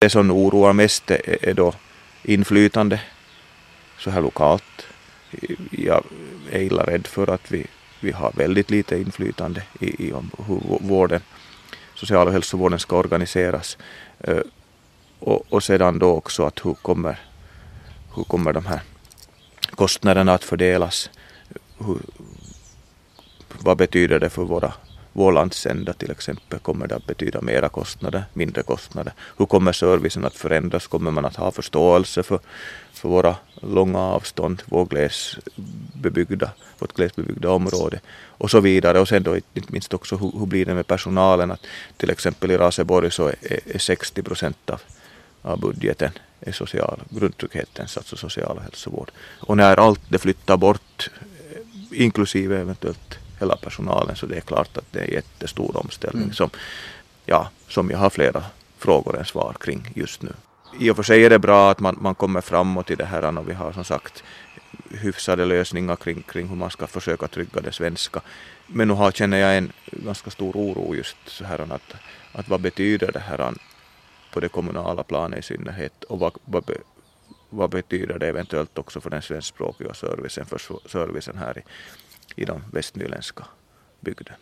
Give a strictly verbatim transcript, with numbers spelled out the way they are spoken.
Det som oroar mest är då inflytande så här lokalt. Jag är illa rädd för att vi, vi har väldigt lite inflytande i, i om hur vården, social- och hälsovården ska organiseras. Och, och sedan då också att hur kommer, hur kommer de här kostnaderna att fördelas. Hur, vad betyder det för våra vår landsända till exempel? Kommer det att betyda mera kostnader, mindre kostnader? Hur kommer servicen att förändras? Kommer man att ha förståelse för, för våra långa avstånd, vår glesbebyggda, vårt glesbebyggda område och så vidare? Och sen då inte minst också hur, hur blir det med personalen? Att till exempel i Raseborg så är, är sextio procent av, av budgeten är social, grundtryggheten, alltså social hälsovård. Och när allt det flyttar bort, inklusive eventuellt hela personalen, så det är klart att det är en jättestor omställning mm. som, ja, som jag har flera frågor än svar kring just nu. I och för sig är det bra att man, man kommer framåt i det här och vi har som sagt hyfsade lösningar kring, kring hur man ska försöka trygga det svenska. Men nu har, känner jag en ganska stor oro just så här att, att vad betyder det här på det kommunala planet i synnerhet och vad, vad, vad betyder det eventuellt också för den svenskspråkiga servicen, för servicen här i, i de västnyländska bygden.